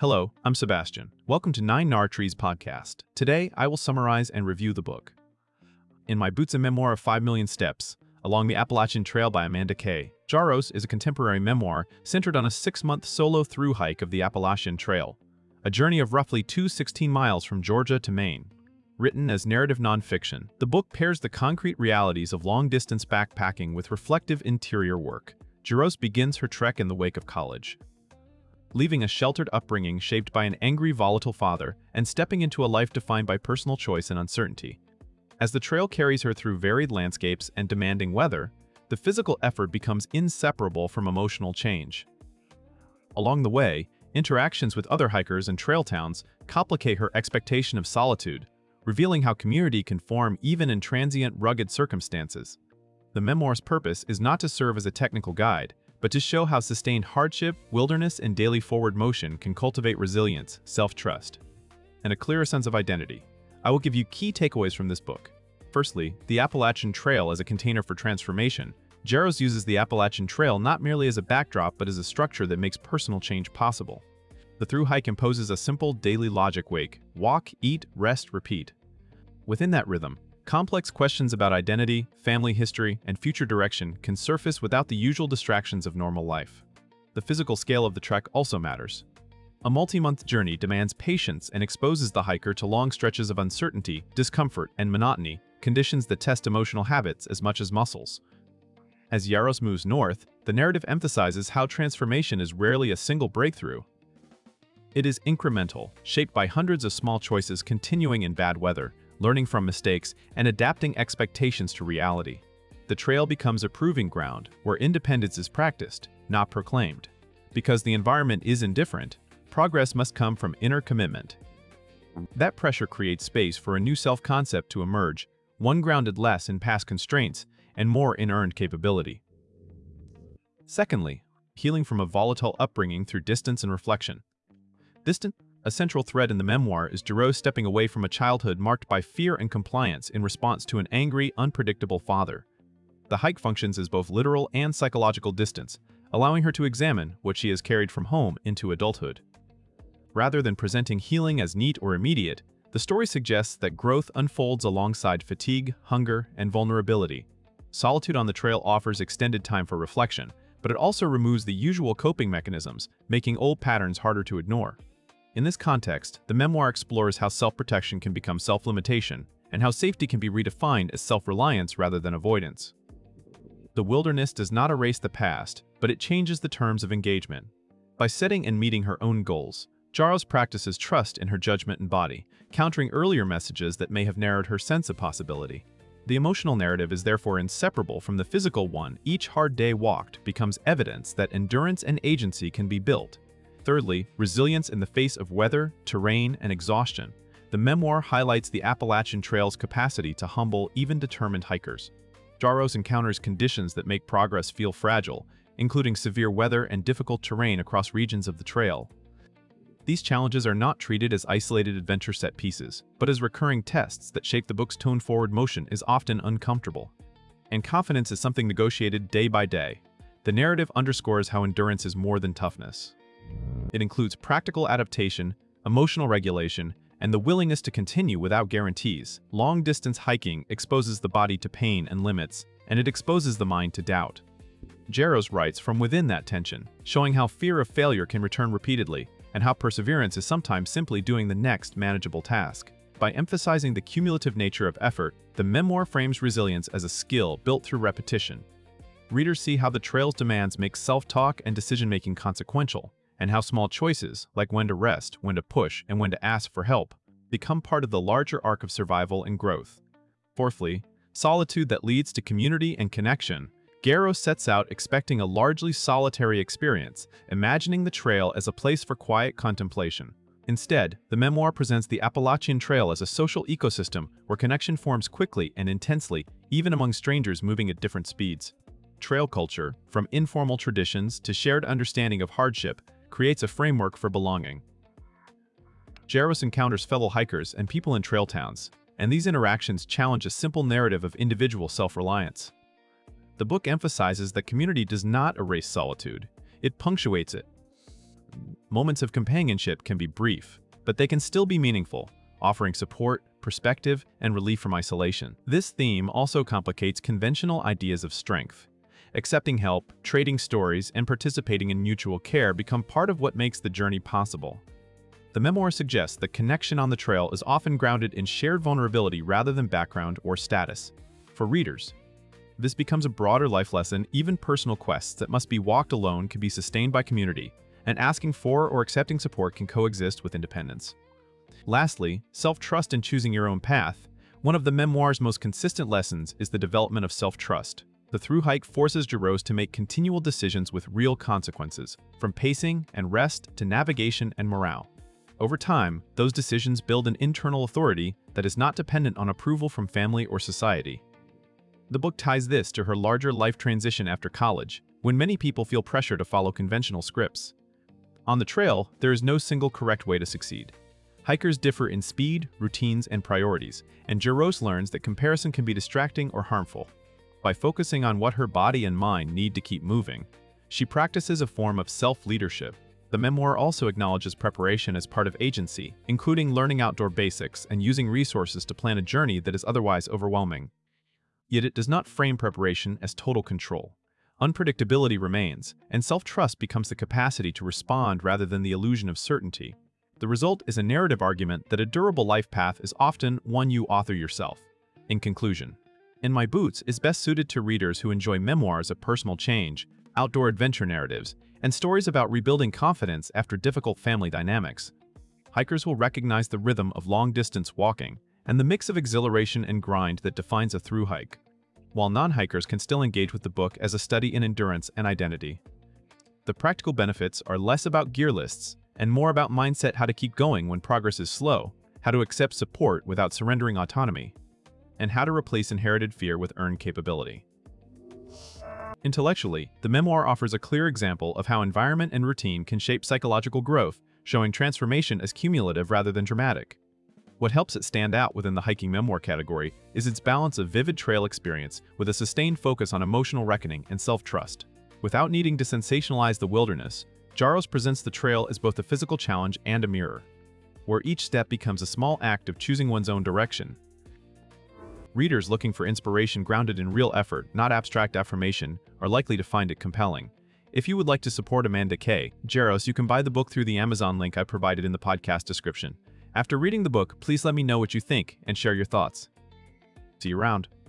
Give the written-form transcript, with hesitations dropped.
Hello, I'm Sebastian. Welcome to Nine Nar Trees podcast. Today, I will summarize and review the book. In my Boots, a memoir of 5 million steps, along the Appalachian Trail by Amanda Kay, Jaros is a contemporary memoir centered on a 6-month solo through hike of the Appalachian Trail, a journey of roughly 216 miles from Georgia to Maine. Written as narrative nonfiction, the book pairs the concrete realities of long-distance backpacking with reflective interior work. Jaros begins her trek in the wake of college, leaving a sheltered upbringing shaped by an angry, volatile father and stepping into a life defined by personal choice and uncertainty. As the trail carries her through varied landscapes and demanding weather, the physical effort becomes inseparable from emotional change. Along the way, interactions with other hikers and trail towns complicate her expectation of solitude, revealing how community can form even in transient, rugged circumstances. The memoir's purpose is not to serve as a technical guide, but to show how sustained hardship, wilderness, and daily forward motion can cultivate resilience, self-trust, and a clearer sense of identity. I will give you key takeaways from this book. Firstly, the Appalachian Trail as a container for transformation. Jaros uses the Appalachian Trail not merely as a backdrop but as a structure that makes personal change possible. The through hike imposes a simple daily logic wake: walk, eat, rest, repeat. Within that rhythm, complex questions about identity, family history, and future direction can surface without the usual distractions of normal life. The physical scale of the trek also matters. A multi-month journey demands patience and exposes the hiker to long stretches of uncertainty, discomfort, and monotony, conditions that test emotional habits as much as muscles. As Jaros moves north, the narrative emphasizes how transformation is rarely a single breakthrough. It is incremental, shaped by hundreds of small choices continuing in bad weather, learning from mistakes, and adapting expectations to reality. The trail becomes a proving ground where independence is practiced, not proclaimed. Because the environment is indifferent, progress must come from inner commitment. That pressure creates space for a new self-concept to emerge, one grounded less in past constraints and more in earned capability. Secondly, healing from a volatile upbringing through distance and reflection. A central thread in the memoir is Jaros stepping away from a childhood marked by fear and compliance in response to an angry, unpredictable father. The hike functions as both literal and psychological distance, allowing her to examine what she has carried from home into adulthood. Rather than presenting healing as neat or immediate, the story suggests that growth unfolds alongside fatigue, hunger, and vulnerability. Solitude on the trail offers extended time for reflection, but it also removes the usual coping mechanisms, making old patterns harder to ignore. In this context, the memoir explores how self-protection can become self-limitation, and how safety can be redefined as self-reliance rather than avoidance. The wilderness does not erase the past, but it changes the terms of engagement. By setting and meeting her own goals, Jaros practices trust in her judgment and body, countering earlier messages that may have narrowed her sense of possibility. The emotional narrative is therefore inseparable from the physical one. Each hard day walked becomes evidence that endurance and agency can be built. Thirdly, resilience in the face of weather, terrain, and exhaustion. The memoir highlights the Appalachian Trail's capacity to humble even determined hikers. Jaros encounters conditions that make progress feel fragile, including severe weather and difficult terrain across regions of the trail. These challenges are not treated as isolated adventure set pieces, but as recurring tests that shape the book's tone. Forward motion is often uncomfortable, and confidence is something negotiated day by day. The narrative underscores how endurance is more than toughness. It includes practical adaptation, emotional regulation, and the willingness to continue without guarantees. Long-distance hiking exposes the body to pain and limits, and it exposes the mind to doubt. Jaros writes from within that tension, showing how fear of failure can return repeatedly, and how perseverance is sometimes simply doing the next manageable task. By emphasizing the cumulative nature of effort, the memoir frames resilience as a skill built through repetition. Readers see how the trail's demands make self-talk and decision-making consequential, and how small choices, like when to rest, when to push, and when to ask for help, become part of the larger arc of survival and growth. Fourthly, solitude that leads to community and connection. Jaros sets out expecting a largely solitary experience, imagining the trail as a place for quiet contemplation. Instead, the memoir presents the Appalachian Trail as a social ecosystem where connection forms quickly and intensely, even among strangers moving at different speeds. Trail culture, from informal traditions to shared understanding of hardship, creates a framework for belonging. Jaros encounters fellow hikers and people in trail towns, and these interactions challenge a simple narrative of individual self-reliance. The book emphasizes that community does not erase solitude, it punctuates it. Moments of companionship can be brief, but they can still be meaningful, offering support, perspective, and relief from isolation. This theme also complicates conventional ideas of strength. Accepting help, trading stories, and participating in mutual care become part of what makes the journey possible. The memoir suggests that connection on the trail is often grounded in shared vulnerability rather than background or status. For readers, this becomes a broader life lesson. Even personal quests that must be walked alone can be sustained by community, and asking for or accepting support can coexist with independence. Lastly, self-trust in choosing your own path. One of the memoir's most consistent lessons is the development of self-trust. The through hike forces Jaros to make continual decisions with real consequences, from pacing and rest to navigation and morale. Over time, those decisions build an internal authority that is not dependent on approval from family or society. The book ties this to her larger life transition after college, when many people feel pressure to follow conventional scripts. On the trail, there is no single correct way to succeed. Hikers differ in speed, routines, and priorities, and Jaros learns that comparison can be distracting or harmful. By focusing on what her body and mind need to keep moving, she practices a form of self-leadership. The memoir also acknowledges preparation as part of agency, including learning outdoor basics and using resources to plan a journey that is otherwise overwhelming. Yet it does not frame preparation as total control. Unpredictability remains, and self-trust becomes the capacity to respond rather than the illusion of certainty. The result is a narrative argument that a durable life path is often one you author yourself. In conclusion, In My Boots is best suited to readers who enjoy memoirs of personal change, outdoor adventure narratives, and stories about rebuilding confidence after difficult family dynamics. Hikers will recognize the rhythm of long-distance walking and the mix of exhilaration and grind that defines a through hike, while non-hikers can still engage with the book as a study in endurance and identity. The practical benefits are less about gear lists and more about mindset, how to keep going when progress is slow, how to accept support without surrendering autonomy, and how to replace inherited fear with earned capability. Intellectually, the memoir offers a clear example of how environment and routine can shape psychological growth, showing transformation as cumulative rather than dramatic. What helps it stand out within the hiking memoir category is its balance of vivid trail experience with a sustained focus on emotional reckoning and self-trust. Without needing to sensationalize the wilderness, Jaros presents the trail as both a physical challenge and a mirror, where each step becomes a small act of choosing one's own direction. Readers looking for inspiration grounded in real effort, not abstract affirmation, are likely to find it compelling. If you would like to support Amanda K. Jaros, you can buy the book through the Amazon link I provided in the podcast description. After reading the book, please let me know what you think and share your thoughts. See you around.